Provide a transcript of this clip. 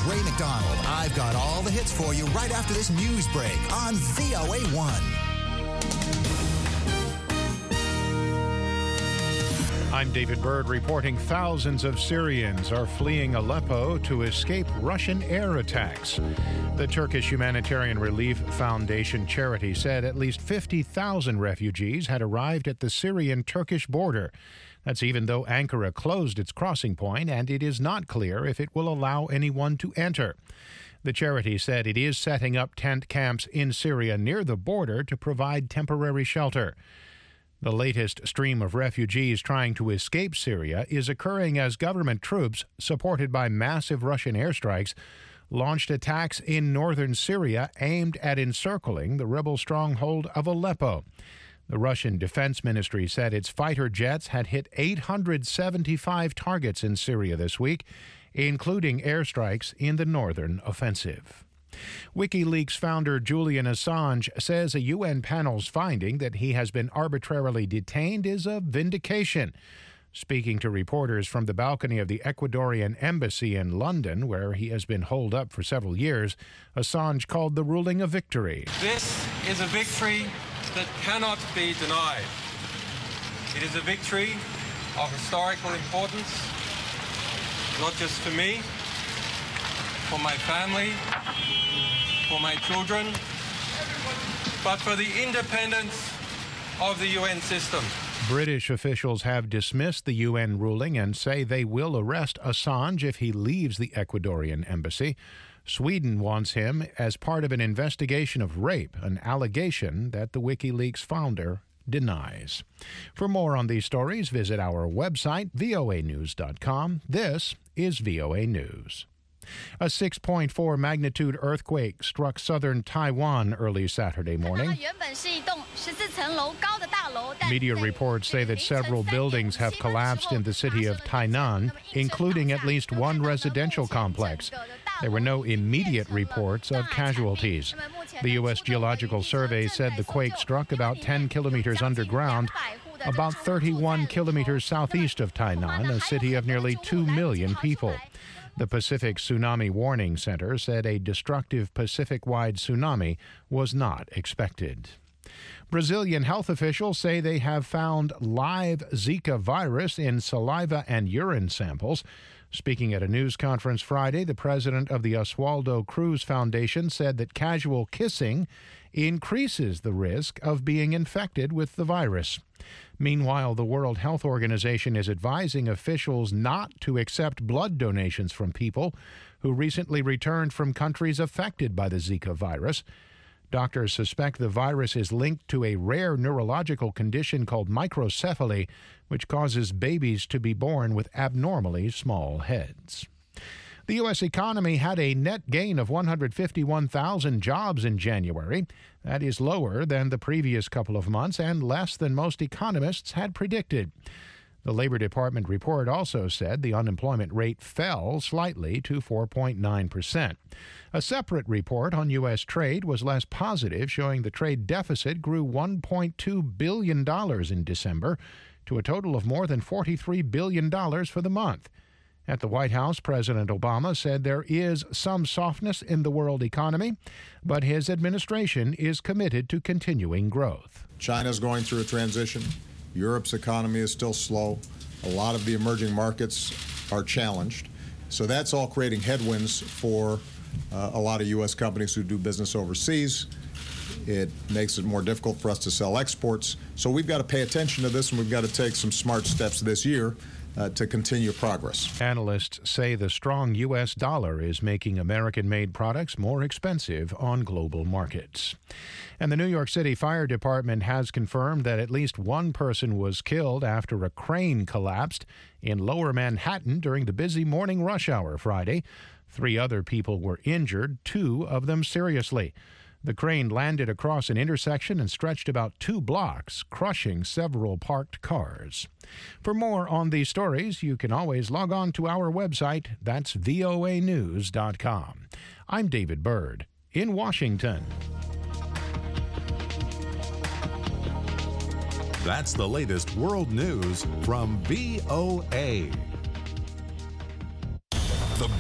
Ray McDonald. I've got all the hits for you right after this news break on VOA1. I'm David Byrd reporting thousands of Syrians are fleeing Aleppo to escape Russian air attacks. The Turkish Humanitarian Relief Foundation charity said at least 50,000 refugees had arrived at the Syrian-Turkish border. That's even though Ankara closed its crossing point, and it is not clear if it will allow anyone to enter. The charity said it is setting up tent camps in Syria near the border to provide temporary shelter. The latest stream of refugees trying to escape Syria is occurring as government troops, supported by massive Russian airstrikes, launched attacks in northern Syria aimed at encircling the rebel stronghold of Aleppo. The Russian Defense Ministry said its fighter jets had hit 875 targets in Syria this week, including airstrikes in the northern offensive. WikiLeaks founder Julian Assange says a UN panel's finding that he has been arbitrarily detained is a vindication. Speaking to reporters from the balcony of the Ecuadorian embassy in London, where he has been holed up for several years, Assange called the ruling a victory. This is a victory that cannot be denied. It is a victory of historical importance, not just for me, for my family, for my children, but for the independence of the UN system. British officials have dismissed the UN ruling and say they will arrest Assange if he leaves the Ecuadorian embassy. Sweden wants him as part of an investigation of rape, an allegation that the WikiLeaks founder denies. For more on these stories, visit our website, voanews.com. This is VOA News. A 6.4 magnitude earthquake struck southern Taiwan early Saturday morning. Media reports say that several buildings have collapsed in the city of Tainan, including at least one residential complex. There were no immediate reports of casualties. The U.S. Geological Survey said the quake struck about 10 kilometers underground, about 31 kilometers southeast of Tainan, a city of nearly 2 million people. The Pacific Tsunami Warning Center said a destructive Pacific-wide tsunami was not expected. Brazilian health officials say they have found live Zika virus in saliva and urine samples. Speaking at a news conference Friday, the president of the Oswaldo Cruz Foundation said that casual kissing increases the risk of being infected with the virus. Meanwhile, the World Health Organization is advising officials not to accept blood donations from people who recently returned from countries affected by the Zika virus. Doctors suspect the virus is linked to a rare neurological condition called microcephaly, which causes babies to be born with abnormally small heads. The U.S. economy had a net gain of 151,000 jobs in January. That is lower than the previous couple of months and less than most economists had predicted. The Labor Department report also said the unemployment rate fell slightly to 4.9%. A separate report on U.S. trade was less positive, showing the trade deficit grew $1.2 billion in December to a total of more than $43 billion for the month. At the White House, President Obama said there is some softness in the world economy, but his administration is committed to continuing growth. China's going through a transition. Europe's economy is still slow. A lot of the emerging markets are challenged. So that's all creating headwinds for a lot of U.S. companies who do business overseas. It makes it more difficult for us to sell exports. So we've got to pay attention to this, and we've got to take some smart steps this year to continue progress. Analysts say the strong U.S. dollar is making American-made products more expensive on global markets. And the New York City Fire Department has confirmed that at least one person was killed after a crane collapsed in Lower Manhattan during the busy morning rush hour Friday. 3 other people were injured, 2 of them seriously. The crane landed across an intersection and stretched about 2 blocks, crushing several parked cars. For more on these stories, you can always log on to our website. That's voanews.com. I'm David Byrd in Washington. That's the latest world news from VOA.